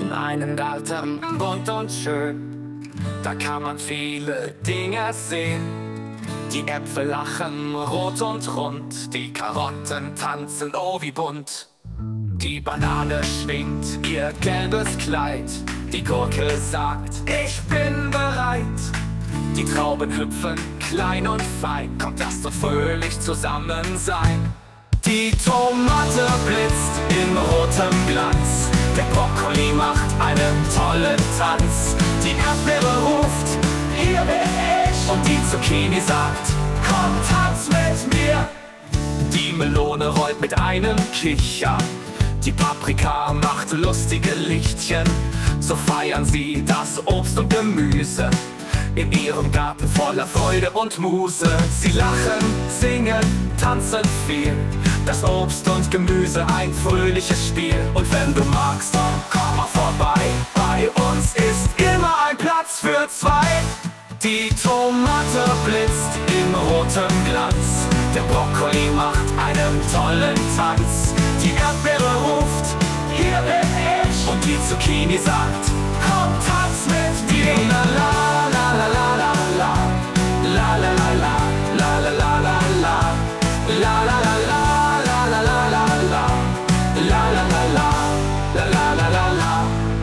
in einen Garten, bunt und schön. Da kann man viele Dinge sehen. Die Äpfel lachen rot und rund, die Karotten tanzen, oh wie bunt. Die Banane schwingt ihr gelbes Kleid, die Gurke sagt, ich bin bereit. Die Trauben hüpfen klein und fein, kommt das so fröhlich zusammen sein. Die Tomate blitzt in rotem Glanz, der Brokkoli macht einen tollen Tanz. Die Erdbeere ruft, hier bin ich, und die Zucchini sagt, komm, tanz mit mir. Die Melone rollt mit einem Kicher, die Paprika macht lustige Lichtchen. So feiern sie das Obst und Gemüse in ihrem Garten voller Freude und Muße. Sie lachen, singen, tanzen viel, das Obst und Gemüse ein fröhliches Spiel. Und wenn du magst, komm mal vorbei, bei uns ist immer ein Platz für zwei. Die Tomate blitzt in rotem Glanz, der Brokkoli macht einen tollen Tanz. Die Erdbeere ruft, hier bin ich, und die Zucchini sagt, komm, tanz mit mir. La la la la la la la, la la la la la la la la, la la la la la la la la la, la la la la la la la la.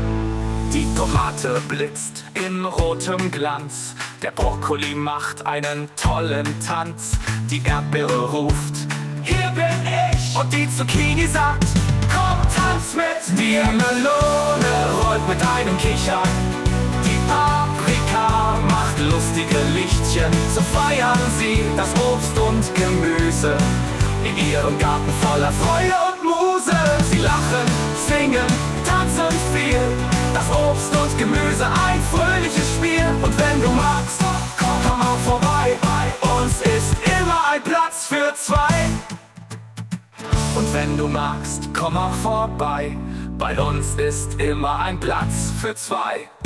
Die Tomate blitzt in rotem Glanz, der Brokkoli macht einen tollen Tanz. Die Erdbeere ruft, hier bin ich, und die Zucchini sagt, komm, tanz mit mir. Die Melone rollt mit einem Kicher, die Paprika macht lustige Lichtchen. So feiern sie das Obst und Gemüse in ihrem Garten voller Freude und Muse. Sie lachen, singen, tanzen viel, das Obst und Gemüse ein fröhliches Spiel. Und wenn du magst, komm auch vorbei, bei uns ist immer ein Platz für zwei. Und wenn du magst, komm auch vorbei, bei uns ist immer ein Platz für zwei.